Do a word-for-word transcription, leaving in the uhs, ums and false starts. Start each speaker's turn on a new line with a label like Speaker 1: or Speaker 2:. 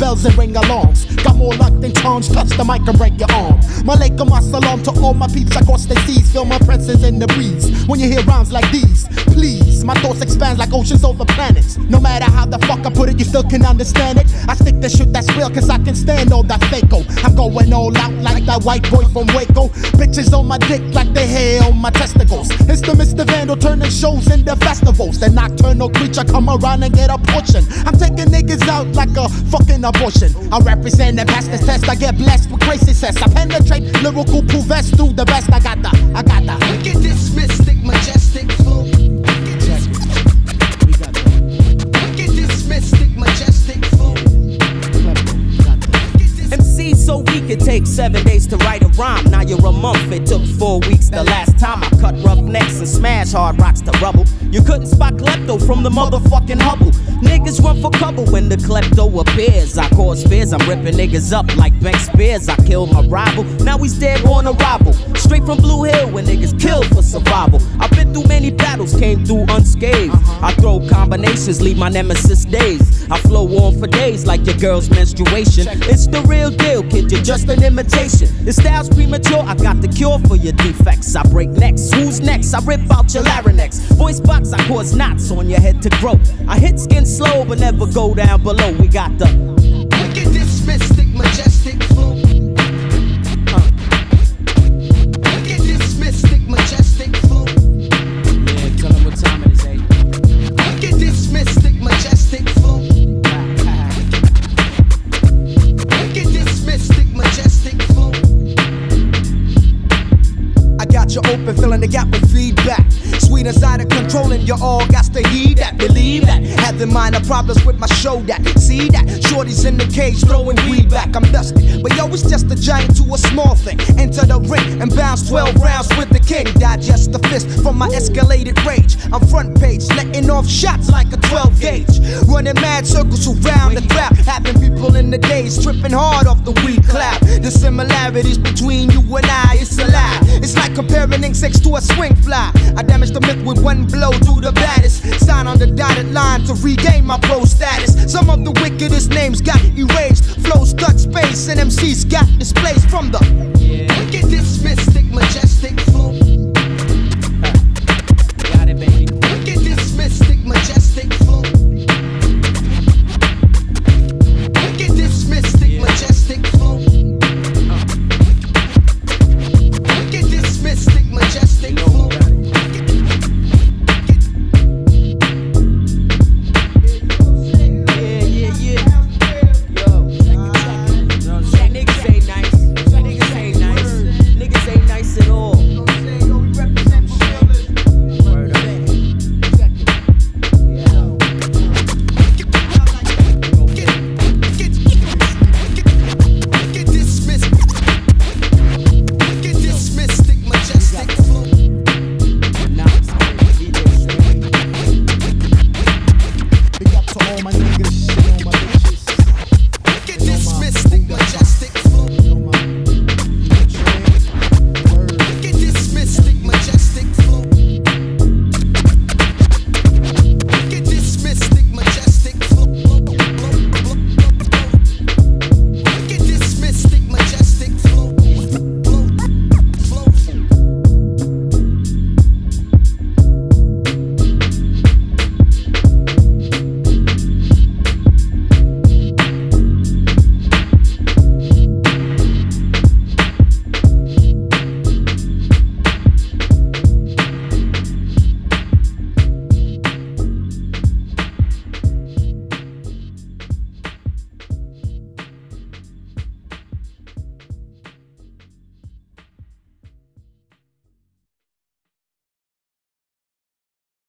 Speaker 1: bells and ring alarms. Got more luck than charms, touch the mic and break your arm. Malaikum assalam to all my peeps across the seas. Feel my presence in the breeze when you hear rhymes like these. Please, my thoughts expand like oceans over planets. No matter how the fuck I put it, you still can understand it. I stick the shit that's real cause I can stand all that fako. I'm going all out like that white boy from Waco. Bitches on my dick like they hair on my testicles. It's the Mister Vandal turning shows into festivals. The nocturnal creature come around and get a portion. I'm taking niggas out like a fucking abortion. I represent the past this test. I get blessed with crazy cess. I penetrate lyrical pool vest through the best. I got the, I got the
Speaker 2: Wicked, this mystic, majestic flow. Wicked, this mystic, majestic flow.
Speaker 3: M C so weak it takes seven days to write a rhyme. Now you're a month, it took four weeks the last time I cut roughnecks and smash hard rocks to rubble. You couldn't spot klepto from the motherfucking Hubble. Niggas run for cover when the klepto appears. I cause fears, I'm ripping niggas up like Bank Spears. I killed my rival, now he's dead on arrival. Straight from Blue Hill when niggas kill for survival. I've been through many battles, came through unscathed. I throw combinations, leave my nemesis days. I flow on for days like your girl's menstruation. It's the real deal, kid, you're just an imitation. Your style's premature, I got the cure for your defects. I break necks, who's next? I rip out your larynx. Voice box, I cause knots on your head to grow. I hit skin slow, but never go down below. We got the
Speaker 2: Wicked, this mystic, majestic flow.
Speaker 3: uh.
Speaker 2: Wicked, this mystic, majestic flow.
Speaker 3: Yeah, tell them what time it is, eh?
Speaker 2: Wicked, this mystic, majestic flow. Wicked, this mystic, majestic flow.
Speaker 4: I got you open, filling the gap with feedback. Sweet inside of controlling, you all got to heed that. Believe that. Having minor problems with my show that. See that. Shorty's in the cage throwing weed back. I'm dusty. But yo, it's just a giant to a small thing. Enter the ring and bounce twelve rounds with the king. Digest the fist from my escalated rage. I'm front page, letting off shots like a twelve gauge. Running mad circles around the crowd. Having people in the days tripping hard off the weed cloud. The similarities between you and I, it's a lie. It's like comparing insects to a swing fly. I damage the myth with one blow, do the baddest. Sign on the dotted line to regain my pro status. Some of the wickedest names got erased. Flows touch space and M Cs got displaced from the
Speaker 2: Wicked, this mystic, majestic flow.